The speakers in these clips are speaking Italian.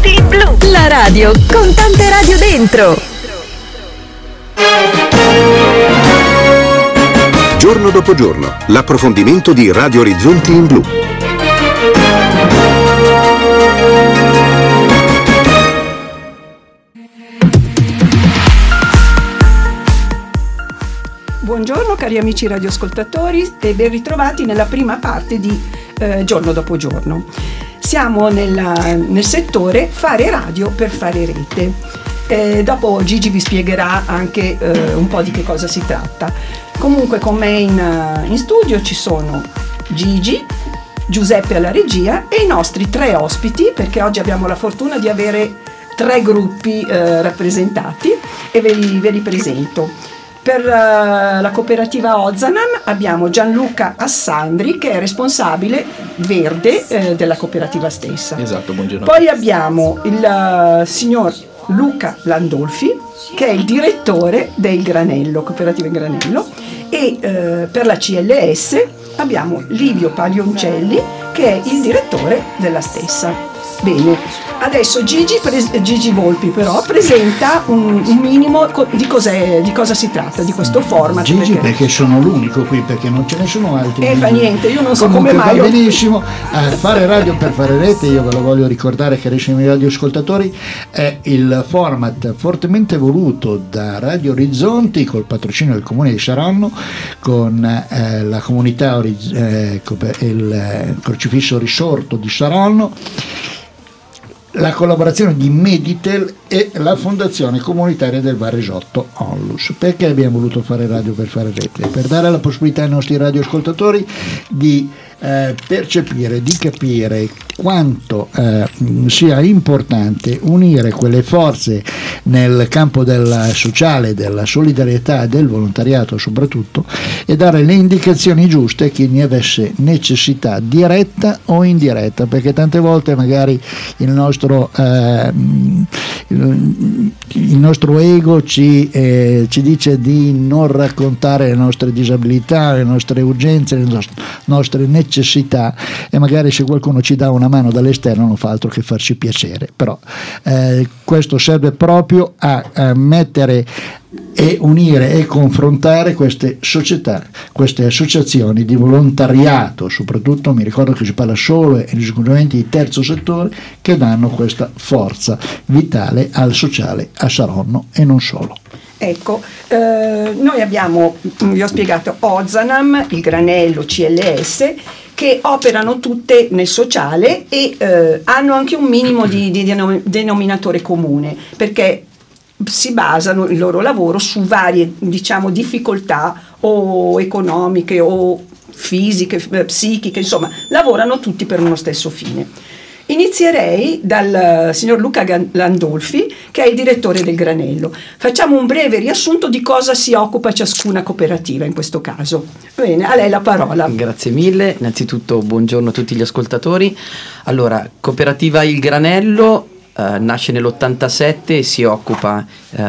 Orizzonti Blu. La radio con tante radio dentro. Giorno dopo giorno, l'approfondimento di Radio Orizzonti in Blu. Buongiorno cari amici radioascoltatori e ben ritrovati nella prima parte di Giorno dopo giorno. Siamo nel settore fare radio per fare rete. Dopo Gigi vi spiegherà anche un po' di che cosa si tratta. Comunque con me in studio ci sono Gigi, Giuseppe alla regia e i nostri 3 ospiti, perché oggi abbiamo la fortuna di avere 3 gruppi rappresentati e ve li presento. Per la cooperativa Ozanam abbiamo Gianluca Assandri, che è responsabile verde della cooperativa stessa. Esatto, buongiorno. Poi abbiamo il signor Luca Landolfi, che è il direttore del Granello, cooperativa in Granello, e per la CLS abbiamo Livio Paglioncelli, che è il direttore della stessa. Bene, adesso Gigi Volpi però presenta un minimo di cosa si tratta, di questo format. Gigi perché sono l'unico qui, perché non ce ne sono altri. Fa niente, io non so comunque come mai. Va benissimo. Fare radio per fare rete, io ve lo voglio ricordare, carissimi radioascoltatori, è il format fortemente voluto da Radio Orizzonti col patrocinio del Comune di Saronno, con la comunità il Crocifisso Risorto di Saronno, la collaborazione di Meditel e la Fondazione Comunitaria del Varesotto Onlus. Perché abbiamo voluto fare radio per fare rete? Per dare la possibilità ai nostri radioascoltatori di percepire, di capire quanto sia importante unire quelle forze nel campo del sociale, della solidarietà e del volontariato soprattutto, e dare le indicazioni giuste a chi ne avesse necessità diretta o indiretta, perché tante volte magari il nostro ego ci dice di non raccontare le nostre disabilità, le nostre urgenze, le nostre necessità, e magari se qualcuno ci dà una mano dall'esterno non fa altro che farci piacere. Però questo serve proprio a mettere e unire e confrontare queste società, queste associazioni di volontariato, soprattutto mi ricordo che si parla solo e esclusivamente di terzo settore, che danno questa forza vitale al sociale a Saronno e non solo. Ecco, noi abbiamo, vi ho spiegato, Ozanam, il Granello, CLS, che operano tutte nel sociale e hanno anche un minimo di denominatore comune, perché si basano il loro lavoro su varie, diciamo, difficoltà o economiche o fisiche, psichiche, insomma, lavorano tutti per uno stesso fine. Inizierei dal signor Luca Landolfi, che è il direttore del Granello. Facciamo un breve riassunto di cosa si occupa ciascuna cooperativa in questo caso. Bene, a lei la parola. Grazie mille, innanzitutto buongiorno a tutti gli ascoltatori. Allora, cooperativa Il Granello nasce nell'87 e si occupa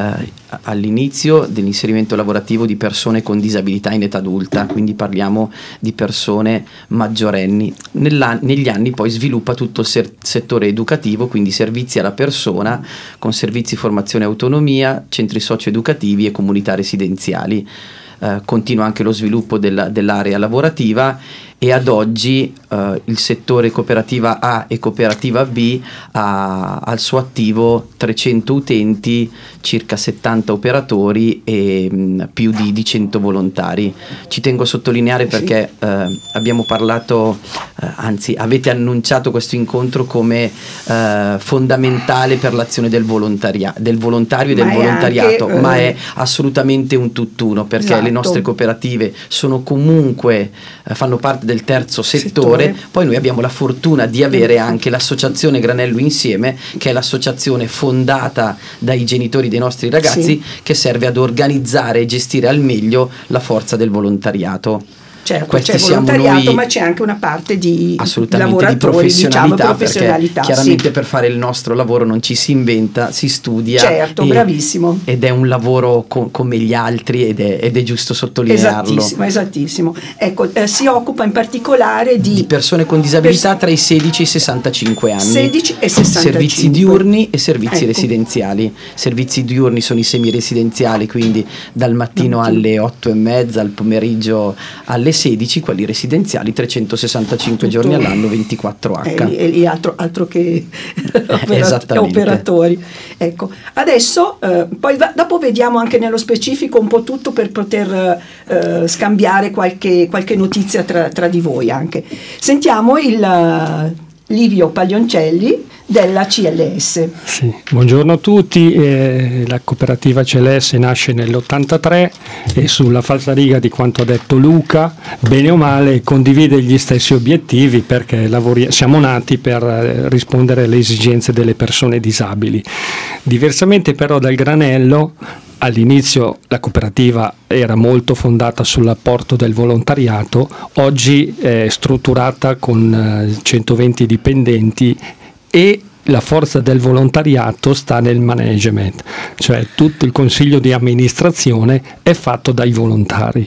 all'inizio dell'inserimento lavorativo di persone con disabilità in età adulta, quindi parliamo di persone maggiorenni. Negli anni poi sviluppa tutto il settore educativo, quindi servizi alla persona, con servizi formazione e autonomia, centri socio-educativi e comunità residenziali. Continua anche lo sviluppo dell'area lavorativa e ad oggi il settore cooperativa A e cooperativa B ha al suo attivo 300 utenti, circa 70 operatori e più di 100 volontari. Ci tengo a sottolineare perché abbiamo parlato, anzi avete annunciato questo incontro come fondamentale per l'azione del volontario e del volontariato, ma è assolutamente un tutt'uno, perché esatto, le nostre cooperative sono comunque fanno parte del terzo settore. Poi noi abbiamo la fortuna di avere anche l'associazione Granello Insieme, che è l'associazione fondata dai genitori dei nostri ragazzi, che serve ad organizzare e gestire al meglio la forza del volontariato. Certo, c'è volontariato, ma c'è anche una parte di lavoratori, di professionalità, professionalità, perché chiaramente per fare il nostro lavoro non ci si inventa, si studia. Certo, bravissimo. Ed è un lavoro come gli altri ed è giusto sottolinearlo. Esattissimo. Ecco, si occupa in particolare di persone con disabilità tra i 16 e i 65 anni. 16 e 65. Servizi diurni e servizi residenziali. Servizi diurni sono i semiresidenziali, quindi dal mattino alle 8:30, al pomeriggio alle 16, quelli residenziali 365 giorni all'anno, 24H. E altro che operatori. Ecco, adesso poi dopo vediamo anche nello specifico un po' tutto per poter scambiare qualche notizia tra di voi anche. Sentiamo il Livio Paglioncelli della CLS. Sì, buongiorno a tutti. La cooperativa CLS nasce nell'83 e sulla falsariga di quanto ha detto Luca, bene o male condivide gli stessi obiettivi, perché siamo nati per rispondere alle esigenze delle persone disabili. Diversamente però dal Granello, all'inizio la cooperativa era molto fondata sull'apporto del volontariato, oggi è strutturata con 120 dipendenti e la forza del volontariato sta nel management, cioè tutto il consiglio di amministrazione è fatto dai volontari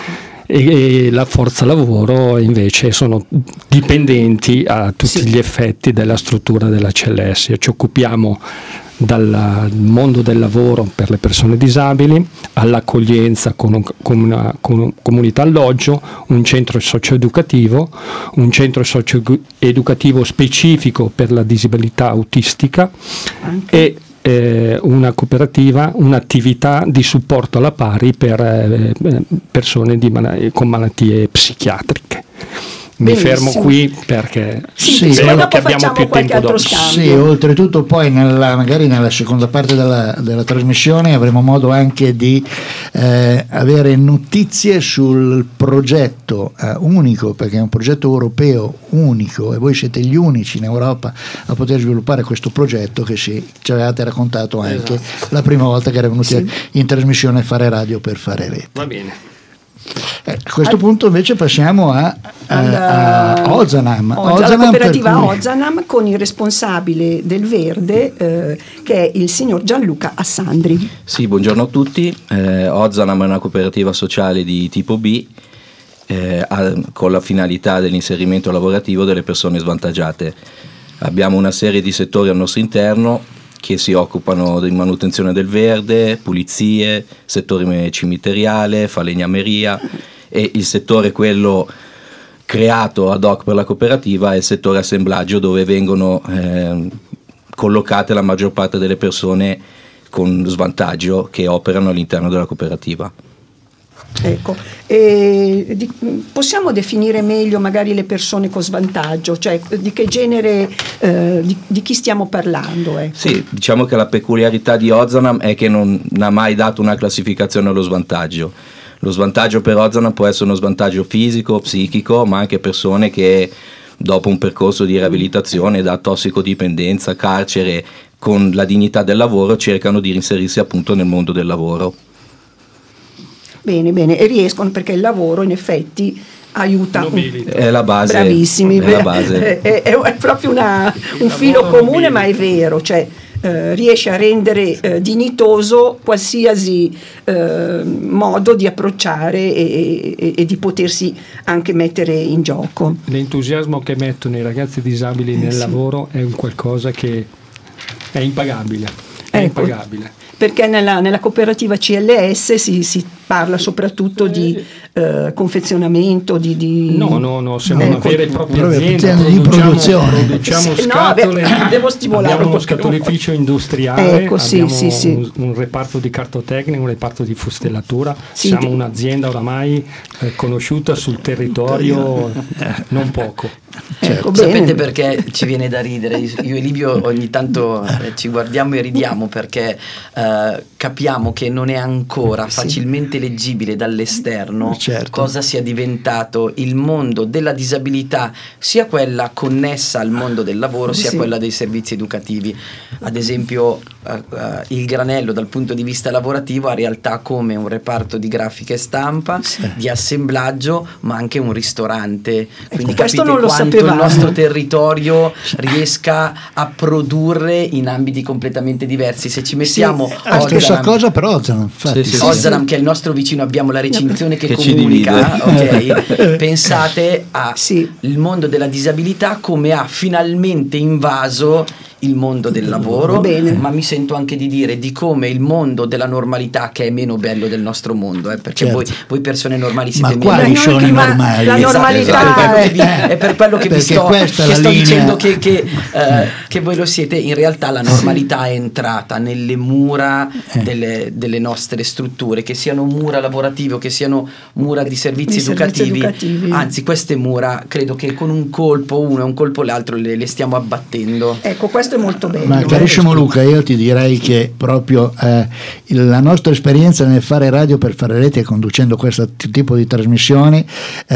e la forza lavoro invece sono dipendenti a tutti gli effetti della struttura della CLS. Ci occupiamo dal mondo del lavoro per le persone disabili, all'accoglienza con una comunità alloggio, un centro socioeducativo, un centro socioeducativo specifico per la disabilità autistica e una cooperativa, un'attività di supporto alla pari per persone con malattie psichiatriche. Mi fermo qui perché spero che abbiamo più tempo dopo. Sì, oltretutto poi magari nella seconda parte della trasmissione avremo modo anche di avere notizie sul progetto unico, perché è un progetto europeo unico e voi siete gli unici in Europa a poter sviluppare questo progetto che ci avevate raccontato anche la prima volta che era venuti in trasmissione a fare radio per fare rete. Va bene. A questo punto invece passiamo a Ozanam. La cooperativa Ozanam con il responsabile del Verde che è il signor Gianluca Assandri. Sì, buongiorno a tutti. Ozanam è una cooperativa sociale di tipo B con la finalità dell'inserimento lavorativo delle persone svantaggiate. Abbiamo una serie di settori al nostro interno che si occupano di manutenzione del verde, pulizie, settore cimiteriale, falegnameria, e il settore quello creato ad hoc per la cooperativa è il settore assemblaggio, dove vengono collocate la maggior parte delle persone con svantaggio che operano all'interno della cooperativa. Ecco, possiamo definire meglio magari le persone con svantaggio, cioè di che genere, di chi stiamo parlando? Ecco. Sì, diciamo che la peculiarità di Ozanam è che non ha mai dato una classificazione allo svantaggio. Lo svantaggio per Ozanam può essere uno svantaggio fisico, psichico, ma anche persone che dopo un percorso di riabilitazione da tossicodipendenza, carcere, con la dignità del lavoro cercano di inserirsi appunto nel mondo del lavoro. Bene, e riescono, perché il lavoro in effetti aiuta. È la base. Bravissimi, è la base. È proprio un filo comune, ma è vero, cioè riesce a rendere dignitoso qualsiasi modo di approcciare e di potersi anche mettere in gioco. L'entusiasmo che mettono i ragazzi disabili nel lavoro è un qualcosa che è impagabile. Impagabile. Perché nella cooperativa CLS si parla soprattutto di confezionamento, di No, siamo una vera e propria azienda di produzione. Produciamo scatole, devo stimolare abbiamo uno scatolificio industriale, ecco, abbiamo un reparto di cartotecnica, un reparto di fustellatura, siamo un'azienda oramai conosciuta sul territorio non poco. Ecco, Sapete perché ci viene da ridere? Io e Livio ogni tanto ci guardiamo e ridiamo perché capiamo che non è ancora facilmente leggibile dall'esterno cosa sia diventato il mondo della disabilità, sia quella connessa al mondo del lavoro sia quella dei servizi educativi. Ad esempio il Granello dal punto di vista lavorativo ha realtà come un reparto di grafica e stampa, di assemblaggio, ma anche un ristorante. Quindi questo capite non lo quanto sapevamo. il nostro territorio riesca a produrre in ambiti completamente diversi. Se ci mettiamo la stessa cosa per Ozanam, Ozanam, che è il nostro vicino, abbiamo la recinzione che comunica, ok? Pensate al mondo della disabilità come ha finalmente invaso il mondo del lavoro, ma mi sento anche di dire di come il mondo della normalità, che è meno bello del nostro mondo, perché voi persone normali siete meno. Ma quali sono i normali? La normalità è per quello che vi sto dicendo che voi lo siete. In realtà la normalità è entrata nelle mura delle nostre strutture, che siano mura lavorative o che siano mura di servizi educativi. Anzi, queste mura credo che con un colpo uno e un colpo l'altro le stiamo abbattendo. Ecco, questo è molto bello. Ma carissimo Luca, io ti direi che proprio la nostra esperienza nel fare radio per fare rete e conducendo questo tipo di trasmissioni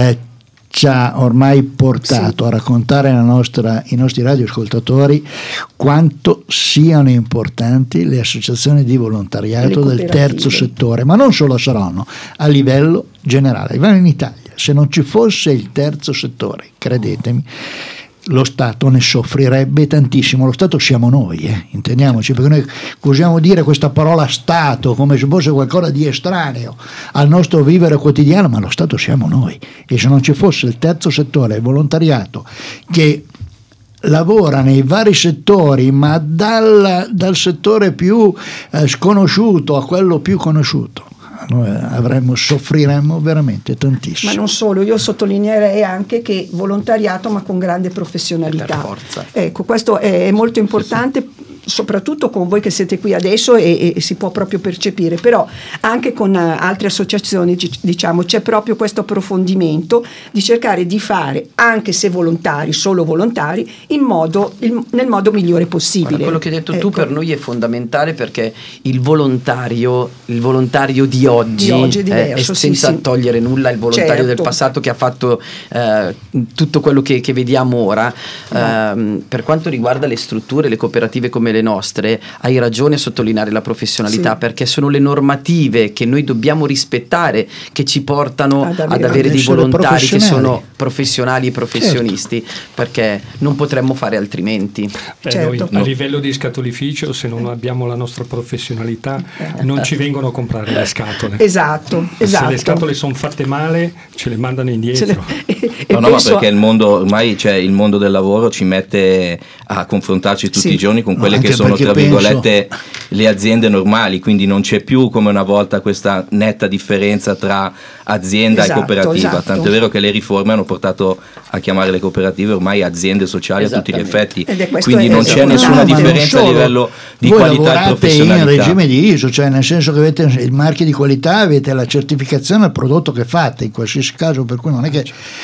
ci ha ormai portato a raccontare ai nostri radioascoltatori quanto siano importanti le associazioni di volontariato del terzo settore, ma non solo a Saronno, a livello generale. In Italia, se non ci fosse il terzo settore, credetemi, lo Stato ne soffrirebbe tantissimo. Lo Stato siamo noi, intendiamoci, perché noi usiamo dire questa parola Stato come se fosse qualcosa di estraneo al nostro vivere quotidiano, ma lo Stato siamo noi, e se non ci fosse il terzo settore, il volontariato che lavora nei vari settori, ma dal settore più sconosciuto a quello più conosciuto, noi soffriremmo veramente tantissimo. Ma non solo, io sottolineerei anche che volontariato ma con grande professionalità. Per forza. Ecco, questo è molto importante, soprattutto con voi che siete qui adesso e si può proprio percepire, però anche con altre associazioni diciamo c'è proprio questo approfondimento di cercare di fare, anche se volontari, solo volontari, nel modo migliore possibile. Guarda, quello che hai detto tu per noi è fondamentale, perché il volontario di oggi è diverso, senza togliere nulla il volontario del passato che ha fatto tutto quello che vediamo ora. Per quanto riguarda le strutture, le cooperative come le nostre, hai ragione a sottolineare la professionalità, perché sono le normative che noi dobbiamo rispettare che ci portano ad avere dei volontari che sono professionali e professionisti, perché non potremmo fare altrimenti. Noi a livello di scatolificio, se non abbiamo la nostra professionalità, non ci vengono a comprare le scatole. Esatto. Se le scatole sono fatte male, ce le mandano indietro. Ma perché il mondo ormai, il mondo del lavoro ci mette a confrontarci tutti i giorni con quelle che sono, tra virgolette, le aziende normali, quindi non c'è più come una volta questa netta differenza tra azienda e cooperativa, tant'è vero che le riforme hanno portato a chiamare le cooperative ormai aziende sociali a tutti gli effetti, quindi non c'è nessuna differenza a livello di qualità e professionalità. Voi lavorate in regime di ISO, cioè nel senso che avete il marchio di qualità, avete la certificazione al prodotto che fate, in qualsiasi caso, per cui non è che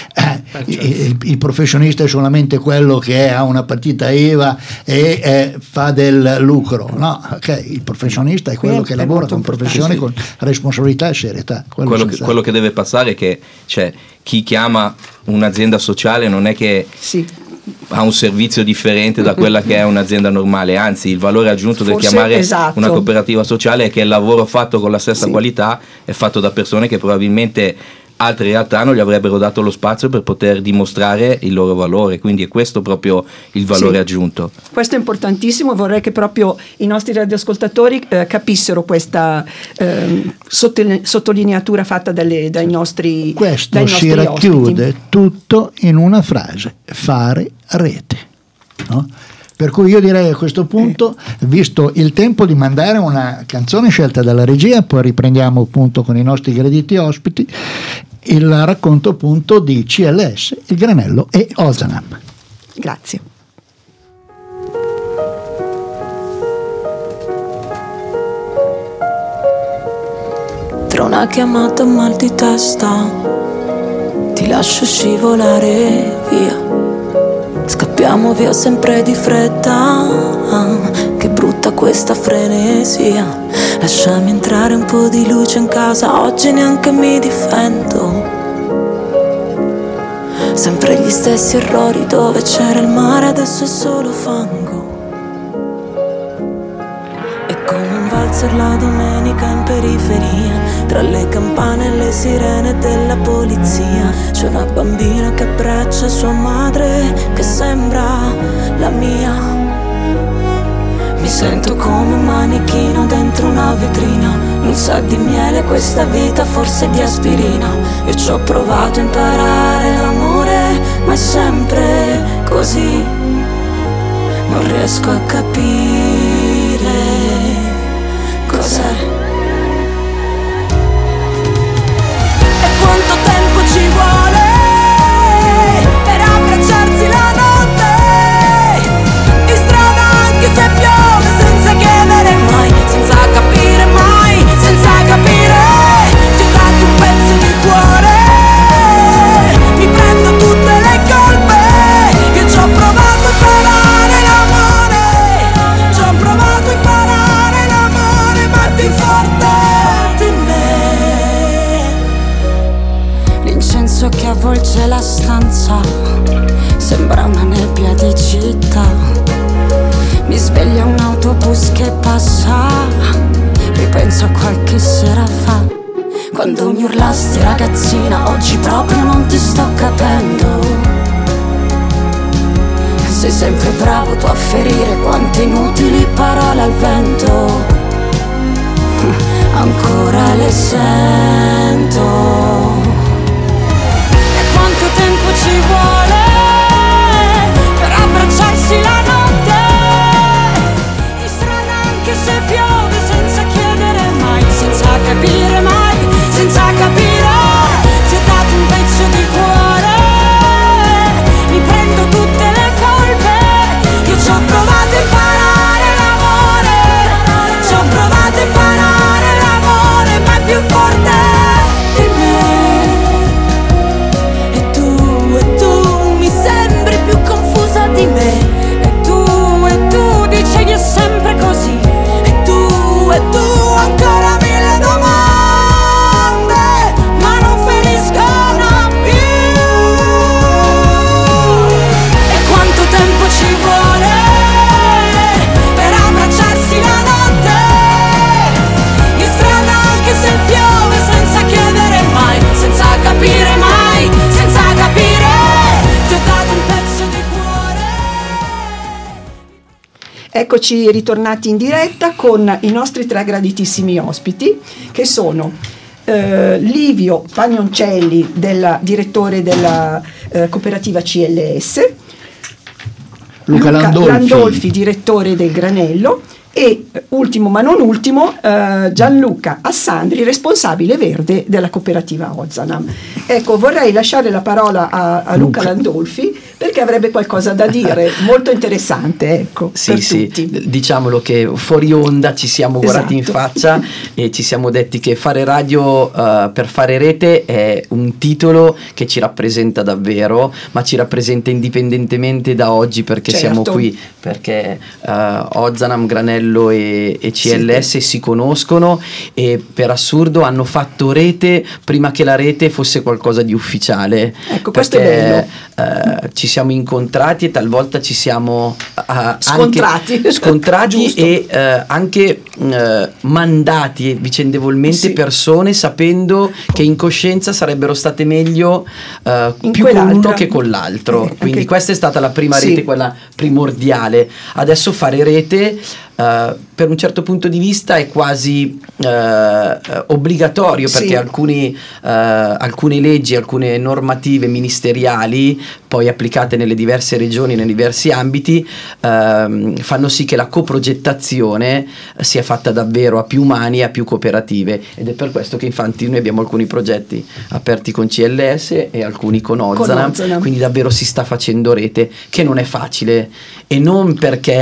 il professionista è solamente quello che ha una partita IVA e fa del lucro, no, il professionista è quello che lavora con professione, con responsabilità e serietà. Quello che deve passare è che chi chiama un'azienda sociale non è che ha un servizio differente da quella che è un'azienda normale, anzi il valore aggiunto del chiamare una cooperativa sociale è che il lavoro fatto con la stessa qualità è fatto da persone che probabilmente altre realtà non gli avrebbero dato lo spazio per poter dimostrare il loro valore, quindi è questo proprio il valore aggiunto. Questo è importantissimo, vorrei che proprio i nostri radioascoltatori capissero questa sottolineatura fatta dai nostri questo si racchiude ospiti. Tutto in una frase: fare rete, no? Per cui io direi a questo punto, visto il tempo, di mandare una canzone scelta dalla regia, poi riprendiamo appunto con i nostri graditi ospiti il racconto appunto di CLS, il Granello e Ozanam. Grazie. Tra una chiamata e un mal di testa ti lascio scivolare via. scappiamo via sempre di fretta. Che brutta questa frenesia. Lasciami entrare un po' di luce in casa, oggi neanche mi difendo. Sempre gli stessi errori, dove c'era il mare adesso è solo fango. È come un valzer la domenica in periferia, tra le campane e le sirene della polizia. C'è una bambina che abbraccia sua madre, che sembra la mia. Mi sento come un manichino dentro una vetrina. Non sa di miele questa vita, forse di aspirina. Io ci ho provato a imparare l'amore, ma è sempre così. Non riesco a capire cos'è. E quanto tempo ci vuole per abbracciarsi la notte, in strada anche se piove, senza chiedere mai, senza capire mai, senza capire. Ti ho dato un pezzo di cuore, mi prendo tutte le colpe. Io ci ho provato a imparare l'amore, ci ho provato a imparare l'amore, ma è più forte di me. L'incenso che avvolge la stanza sembra una nebbia di città. Mi sveglia un autobus che passa, ripenso a qualche sera fa, quando mi urlasti ragazzina, oggi proprio non ti sto capendo. Sei sempre bravo tu a ferire quante inutili parole al vento. Ancora le sento. E quanto tempo ci vuole per abbracciarsi la notte, in strada anche se piove, senza chiedere mai, senza capire mai, senza capire. Ti ho dato un pezzo di cuore, mi prendo tutte le colpe. Io ci ho provato a imparare l'amore, ci ho provato a imparare l'amore, ma è più forte di me. E tu mi sembri più confusa di me. E tu dici che è sempre così. E tu ancora mille domande, ma non finiscono più. E quanto tempo ci vuole per abbracciarsi la notte, in strada anche se piove, senza chiedere mai, senza capire mai, senza capire. Ti ho dato un pezzo di cuore. Eccoci ritornati in diretta con i nostri tre graditissimi ospiti, che sono Livio Pagnoncelli, direttore della cooperativa CLS, Luca Landolfi, direttore del Granello, e ultimo ma non ultimo Gianluca Assandri, responsabile verde della cooperativa Ozanam. Ecco, vorrei lasciare la parola a Luca Landolfi, perché avrebbe qualcosa da dire, molto interessante, ecco, per tutti. Diciamolo che fuori onda ci siamo guardati in faccia e ci siamo detti che fare radio per fare rete è un titolo che ci rappresenta davvero, ma ci rappresenta indipendentemente da oggi, perché siamo qui, perché Ozanam, Granello e CLS si conoscono e per assurdo hanno fatto rete prima che la rete fosse qualcosa di ufficiale. Ecco, questo è bello. Ci siamo incontrati e talvolta ci siamo scontrati e anche mandati vicendevolmente persone, sapendo che in coscienza sarebbero state meglio più con uno che con l'altro. Quindi questa è stata la prima rete, quella primordiale. Adesso fare rete per un certo punto di vista è quasi obbligatorio, perché alcune leggi, alcune normative ministeriali poi applicate nelle diverse regioni, nei diversi ambiti, fanno sì che la coprogettazione sia fatta davvero a più mani e a più cooperative, ed è per questo che infatti noi abbiamo alcuni progetti aperti con CLS e alcuni con Ozanam, quindi davvero si sta facendo rete, che non è facile, e non perché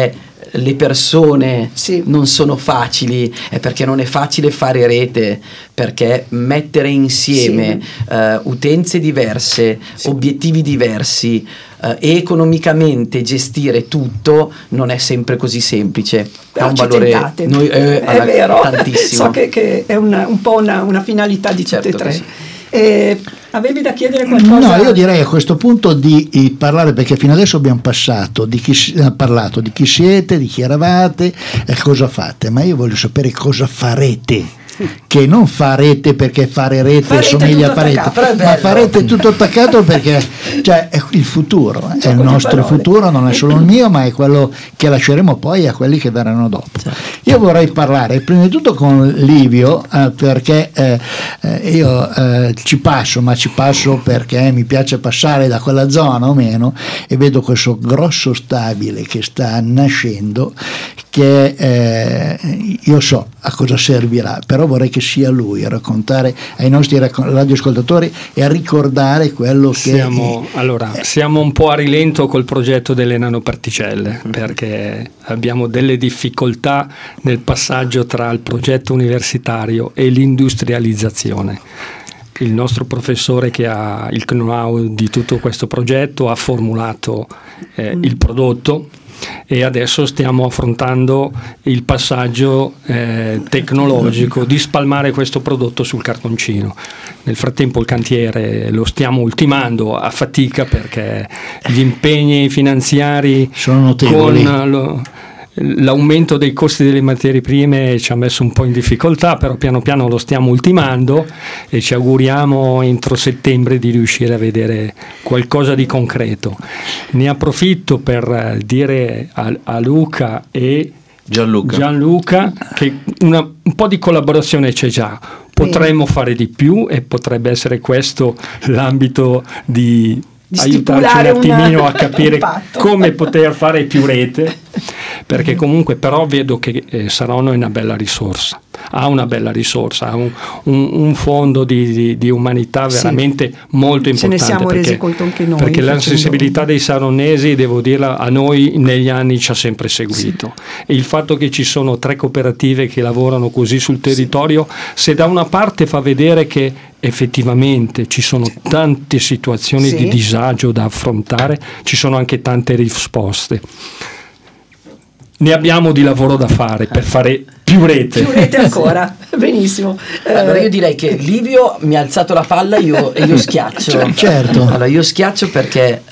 le persone Sì. non sono facili, è perché non è facile fare rete, perché mettere insieme utenze diverse, obiettivi diversi, e economicamente gestire tutto non è sempre così semplice. Però Ha un ci valore tentate. è vero, tantissimo. so che è un po' una finalità di tutte Certo e tre. che sì. Avevi da chiedere qualcosa? No, io direi a questo punto di parlare, perché fino adesso abbiamo parlato di chi siete, di chi eravate e cosa fate, ma io voglio sapere cosa farete. Che non farete perché fare rete somiglia a fare rete, ma farete tutto attaccato perché cioè, è il futuro, è il nostro futuro, non è solo il mio, ma è quello che lasceremo poi a quelli che verranno dopo. Io vorrei parlare prima di tutto con Livio, perché io ci passo perché mi piace passare da quella zona o meno, e vedo questo grosso stabile che sta nascendo, che io so a cosa servirà, però vorrei che sia lui a raccontare ai nostri radioascoltatori e a ricordare quello che siamo un po' a rilento col progetto delle nanoparticelle, perché abbiamo delle difficoltà nel passaggio tra il progetto universitario e l'industrializzazione. Il nostro professore, che ha il know-how di tutto questo progetto, ha formulato il prodotto, e adesso stiamo affrontando il passaggio tecnologico di spalmare questo prodotto sul cartoncino. Nel frattempo il cantiere lo stiamo ultimando a fatica, perché gli impegni finanziari sono notevoli. Con l'aumento dei costi delle materie prime ci ha messo un po' in difficoltà, però piano piano lo stiamo ultimando e ci auguriamo entro settembre di riuscire a vedere qualcosa di concreto. Ne approfitto per dire a Luca e Gianluca che un po' di collaborazione c'è già, potremmo fare di più e potrebbe essere questo l'ambito di aiutarci un attimino a capire come poter fare più rete, perché comunque però vedo che Saronno è una bella risorsa, ha un fondo di umanità veramente molto importante. Ce ne siamo resi conto anche noi, perché la sensibilità dei saronnesi, devo dirla, a noi negli anni ci ha sempre seguito, e il fatto che ci sono 3 cooperative che lavorano così sul territorio, se da una parte fa vedere che effettivamente ci sono tante situazioni di disagio da affrontare, ci sono anche tante risposte. Ne abbiamo di lavoro da fare per fare più rete. Più rete ancora, benissimo. Allora io direi che Livio mi ha alzato la palla e io schiaccio. Certo. Allora io schiaccio perché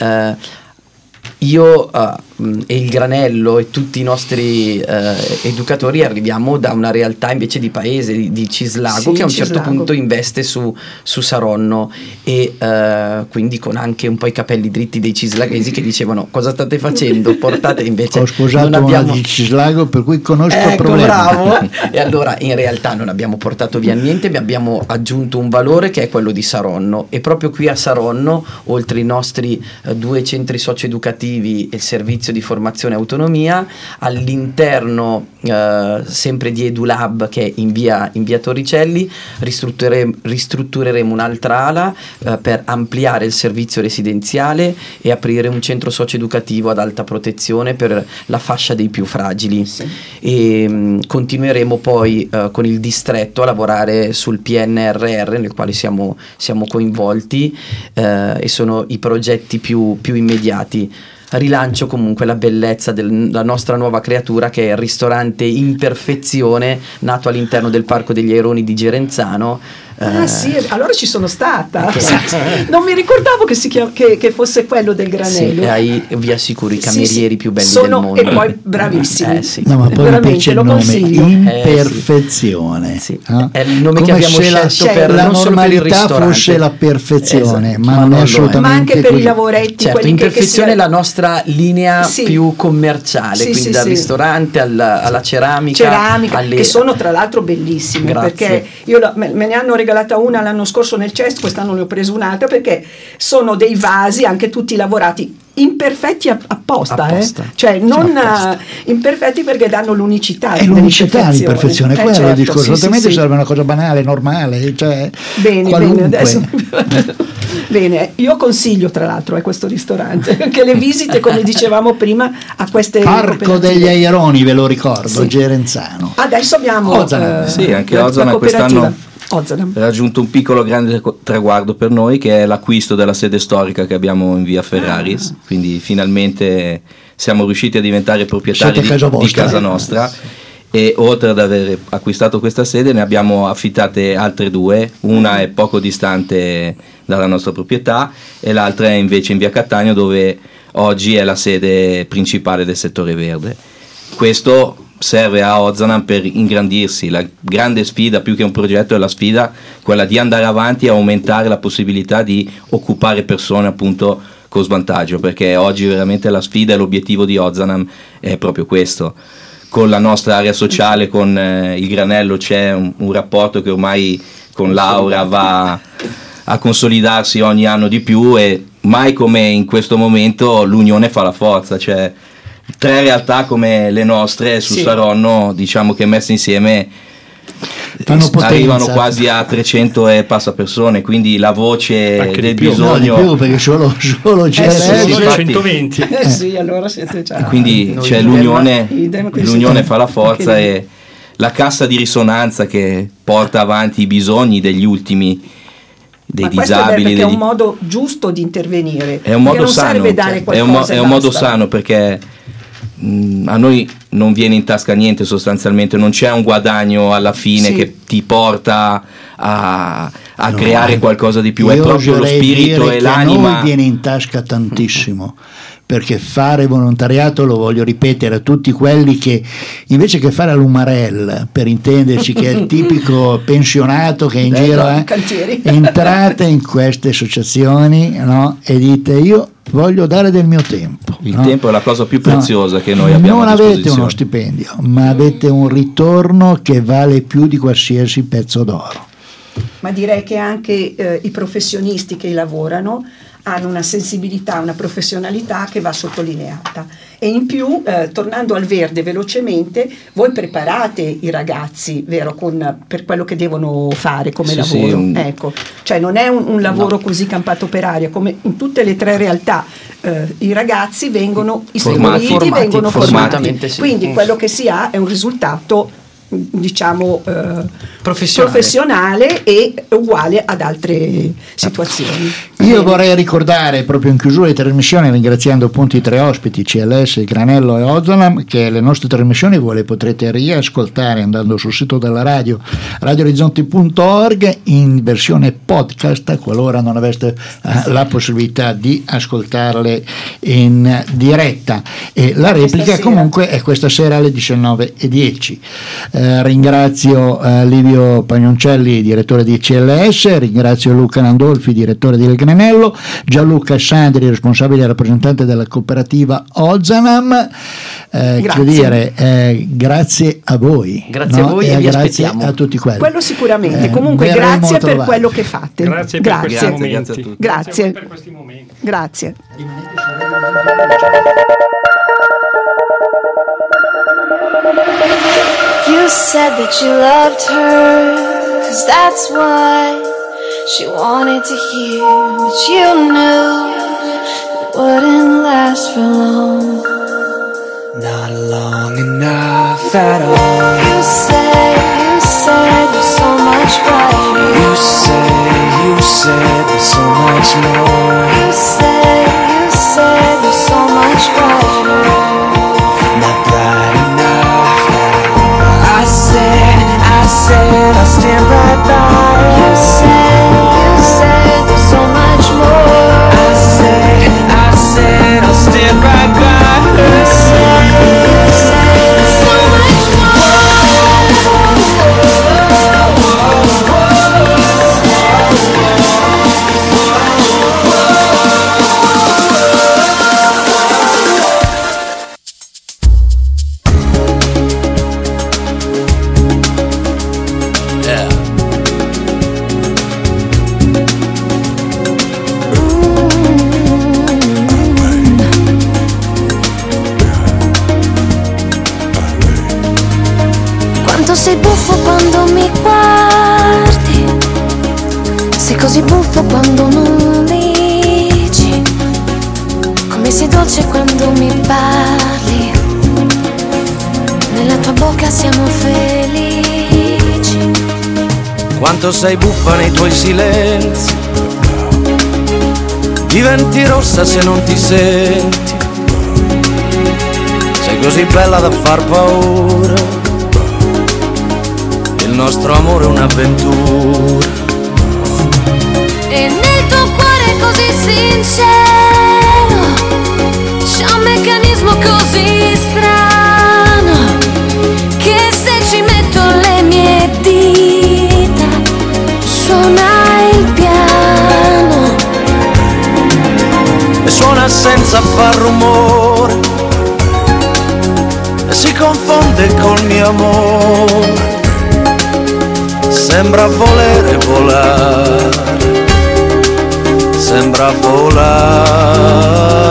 io e il Granello e tutti i nostri educatori arriviamo da una realtà invece di paese, di Cislago, che a un certo punto investe su Saronno, e quindi con anche un po' i capelli dritti dei cislaghesi che dicevano: cosa state facendo? Portate, invece ho sposato una di Cislago, per cui conosco il problema. Bravo. E allora in realtà non abbiamo portato via niente, ma abbiamo aggiunto un valore che è quello di Saronno, e proprio qui a Saronno, oltre i nostri 2 centri socioeducativi e il servizio di formazione e autonomia, all'interno sempre di EduLab, che è in via Torricelli, ristruttureremo un'altra ala per ampliare il servizio residenziale e aprire un centro socioeducativo ad alta protezione per la fascia dei più fragili. E continueremo poi con il distretto a lavorare sul PNRR, nel quale siamo coinvolti, e sono i progetti più immediati. Rilancio comunque la bellezza della nostra nuova creatura, che è il ristorante in perfezione, nato all'interno del Parco degli Aironi di Gerenzano. Sì, allora ci sono stata. Non mi ricordavo che fosse quello del Granello. Sì, hai via sicuro i camerieri più belli del mondo. E poi bravissimi. No, ma poi mi piace il nome, consiglio. Imperfezione. Sì. È il nome che abbiamo scelto per la non solo per il normalità ristorante fosse la perfezione, esatto. ma non è assolutamente ma anche per così. i lavoretti, Certo, quelli imperfezione è la nostra linea più commerciale, Sì, quindi dal ristorante alla ceramica, che sono tra l'altro bellissime. Grazie. Perché io me ne hanno regalata una l'anno scorso nel CEST, quest'anno ne ho preso un'altra, perché sono dei vasi anche tutti lavorati imperfetti apposta. Cioè non imperfetti perché danno l'unicità. È l'unicità, l'imperfezione, quello certo, il discorso. Altrimenti sì. sarebbe una cosa banale, normale, cioè bene qualunque. adesso Bene, io consiglio tra l'altro questo ristorante, perché le visite, come dicevamo prima, a queste Parco degli Aironi, ve lo ricordo, Sì. Gerenzano. Adesso abbiamo Ozanam. Sì, anche la Ozanam cooperativa quest'anno Ozanam. ha raggiunto un piccolo grande traguardo per noi, che è l'acquisto della sede storica che abbiamo in via Ferraris, quindi finalmente siamo riusciti a diventare proprietari Siete casa di vostra. casa nostra, e oltre ad aver acquistato questa sede ne abbiamo affittate altre due, una è poco distante dalla nostra proprietà e l'altra è invece in via Cattaneo, dove oggi è la sede principale del settore verde. Questo serve a Ozanam per ingrandirsi. La grande sfida, più che un progetto, è la sfida quella di andare avanti e aumentare la possibilità di occupare persone appunto con svantaggio, perché oggi veramente la sfida e l'obiettivo di Ozanam è proprio questo. Con la nostra area sociale, con il Granello, c'è un rapporto che ormai con Laura va a consolidarsi ogni anno di più, e mai come in questo momento l'unione fa la forza. Cioè, tre realtà come le nostre su Sì. Saronno, diciamo che messe insieme Fanno potenza. arrivano quasi a 300 e passa persone, quindi la voce Anche del di più. No, bisogno di più, perché solo sì, GLS. sì. Solo infatti. 120. Sì, allora siete già. Quindi Noi c'è idem, l'unione quindi l'unione siete- fa la forza, anche lì. e la cassa di risonanza che porta avanti i bisogni degli ultimi, dei Ma questo è disabili, perché è un modo giusto di intervenire. è un modo perché non sano, serve dare è qualcosa è e un modo basta. sano, perché a noi non viene in tasca niente sostanzialmente, non c'è un guadagno alla fine Sì. che ti porta a No, creare qualcosa di più, è io proprio lo oserei spirito dire e che a l'anima. noi viene in tasca tantissimo, perché fare volontariato, lo voglio ripetere a tutti quelli che invece che fare all'Umarell, per intenderci, che è il tipico pensionato che è in giro, cantieri. entrate in queste associazioni, no? E dite: io voglio dare del mio tempo. Il no? tempo è la cosa più No, preziosa che noi abbiamo non a avete disposizione. uno stipendio, ma avete un ritorno che vale più di qualsiasi pezzo d'oro. Ma direi che anche i professionisti che lavorano hanno una sensibilità, una professionalità che va sottolineata. E in più, tornando al verde velocemente, voi preparate i ragazzi, vero, per quello che devono fare come Sì, lavoro. sì. Ecco, cioè non è un lavoro così campato per aria, come in tutte le tre realtà. I ragazzi vengono istruiti, Formati, vengono formati. assolutamente sì. Quindi quello che si ha è un risultato, diciamo, professionale e uguale ad altre situazioni. Io vorrei ricordare proprio in chiusura di trasmissione, ringraziando appunto i tre ospiti CLS, Granello e Ozanam, che le nostre trasmissioni voi le potrete riascoltare andando sul sito della radio, radioorizzonti.org, in versione podcast, qualora non aveste la possibilità di ascoltarle in diretta, e la replica sera. comunque è questa sera alle 19:10. Ringrazio Livio Pagnoncelli, direttore di CLS, ringrazio Luca Landolfi, direttore del Granello, Gianluca Sandri, responsabile e rappresentante della cooperativa Ozanam. Che dire, grazie a voi. Grazie a voi e vi grazie aspettiamo. a tutti quelli. Quello sicuramente. Comunque verremo grazie per trovati. quello che fate. Grazie per questi Grazie, momenti. grazie a tutti. Grazie. a voi per questi momenti. Grazie. You said that you loved her, 'cause that's what she wanted to hear. But you knew it wouldn't last for long. Not long enough at all. You said you're so much brighter. You said there's so much more. You said you're so much brighter. Not bright enough at all. I said I'll stand right by you. You said there's so much more. I said I'll stand right by her. You said there's so much Quanto sei buffo quando mi guardi, sei così buffo quando non come sei dolce quando mi parli, nella tua bocca siamo felici. Quanto sei buffa nei tuoi silenzi, diventi rossa se non ti senti, sei così bella da far paura, il nostro amore è un'avventura. E nel tuo cuore così sincero c'è un meccanismo così strano che se ci metto le mie dita suona il piano. E suona senza far rumore e si confonde col mio amore. Sembra volere volare, sembra volare.